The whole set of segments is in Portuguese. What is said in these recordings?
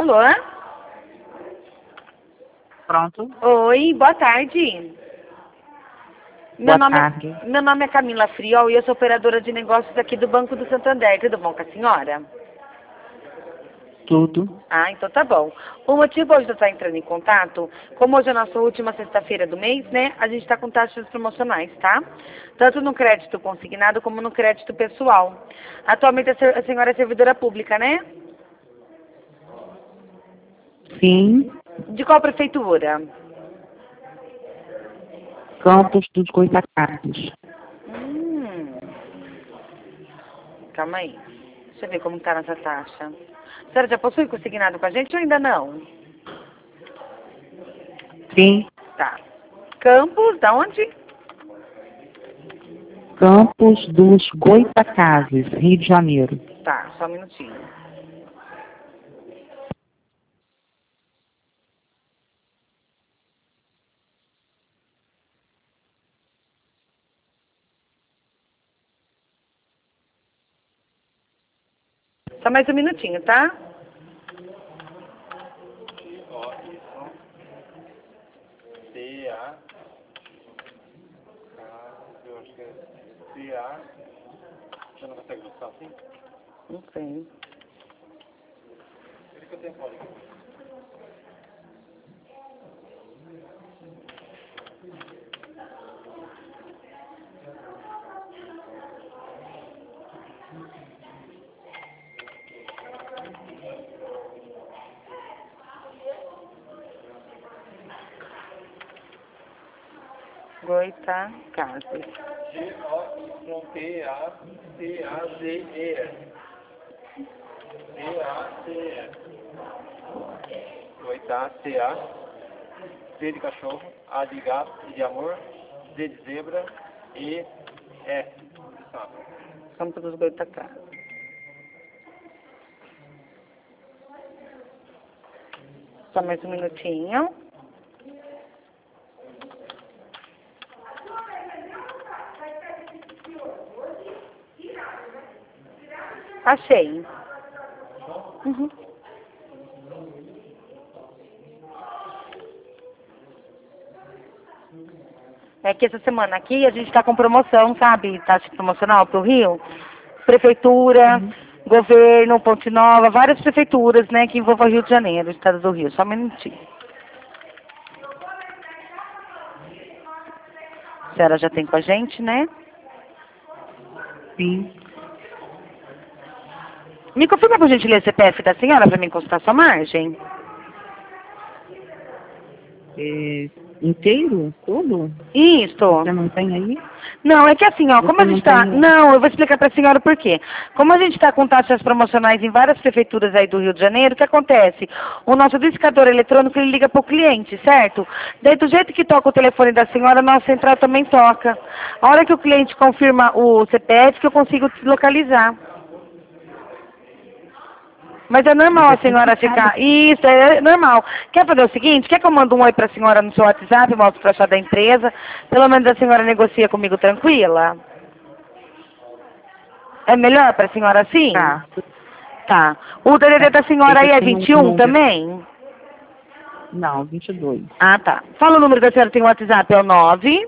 Alô? Pronto. Oi, boa tarde. Boa tarde. Meu nome é Camila Friol e eu sou operadora de negócios aqui do Banco do Santander. Tudo bom com a senhora? Tudo. Ah, então tá bom. O motivo hoje de eu estar entrando em contato, como hoje é a nossa última sexta-feira do mês, né? A gente está com taxas promocionais, tá? Tanto no crédito consignado como no crédito pessoal. Atualmente a senhora é servidora pública, né? Sim. De qual prefeitura? Campos dos Goitacazes. Calma aí. Deixa eu ver como tá nessa taxa. A senhora já possui consignado com a gente ou ainda não? Sim. Tá. Campos, da onde? Campos dos Goitacazes, Rio de Janeiro. Tá, só um minutinho. Só mais um minutinho, tá? Você não consegue buscar assim? Não sei. Ele que eu tenho fora. Goitacazes. G-O-T-A-C-A-Z-E-S. C-A-C-E-S. Goitá, C-A. C de cachorro. A de gato. I de amor. Z de zebra. E. S. de sapo. Campos dos Goitacazes. Só mais um minutinho. Achei. Uhum. É que essa semana aqui a gente está com promoção, sabe? Taxa promocional para o Rio. Prefeitura, governo, Ponte Nova, várias prefeituras, né, que envolvam o Rio de Janeiro, o estado do Rio. Só um minutinho. A senhora já tem com a gente, né? Sim. Me confirma, por gentileza, o CPF da senhora para mim consultar sua margem? Inteiro? Tudo? Isso. Você não tem aí? Não, é que assim, ó, como Você a gente não tá... tem- Não, eu vou explicar para a senhora por quê. Como a gente está com taxas promocionais em várias prefeituras aí do Rio de Janeiro, o que acontece? O nosso discador eletrônico, ele liga para o cliente, certo? Daí, do jeito que toca o telefone da senhora, a nossa central também toca. A hora que o cliente confirma o CPF, que eu consigo localizar. Mas é normal a senhora ficar... Isso, é normal. Quer fazer o seguinte? Quer que eu mando um oi para a senhora no seu WhatsApp, mostro para a sua da empresa? Pelo menos a senhora negocia comigo tranquila? É melhor para a senhora assim? Tá. Tá. O DDD da senhora aí é Tem um 21 número. também? Não, 22. Ah, tá. Fala o número da senhora, tem o WhatsApp, é o 9.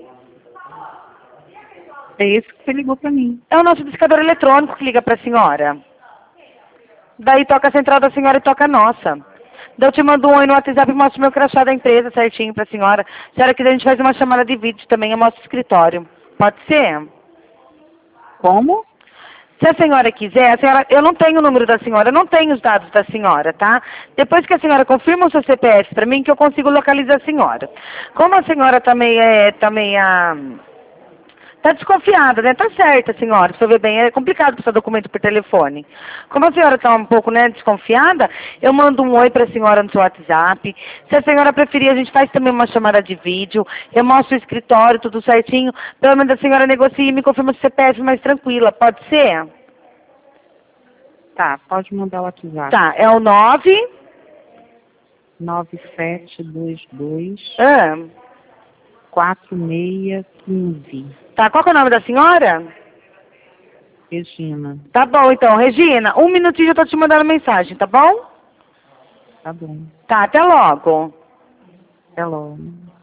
É esse que você ligou pra mim. É o nosso discador eletrônico que liga para a senhora. Daí toca a central da senhora e toca a nossa. Daí eu te mando um oi no WhatsApp e mostro meu crachá da empresa certinho para a senhora. Se a senhora quiser, a gente faz uma chamada de vídeo também, eu mostro o escritório. Pode ser? Como? Se a senhora quiser, eu não tenho o número da senhora, eu não tenho os dados da senhora, tá? Depois que a senhora confirma o seu CPF para mim, que eu consigo localizar a senhora. Como a senhora tá desconfiada, né? Tá certa, senhora, se eu ver bem, é complicado passar documento por telefone. Como a senhora tá um pouco, né, desconfiada, eu mando um oi para a senhora no seu WhatsApp. Se a senhora preferir, a gente faz também uma chamada de vídeo, eu mostro o escritório, tudo certinho, pelo menos a senhora negocia e me confirma o CPF mais tranquila, pode ser? Tá, pode mandar o WhatsApp. Tá, é o 9... 9722 Ah, 4615. tá, qual que é o nome da senhora? Regina. Tá bom, então, Regina, um minutinho eu tô te mandando mensagem, tá bom? Tá bom. Tá, até logo. Até logo.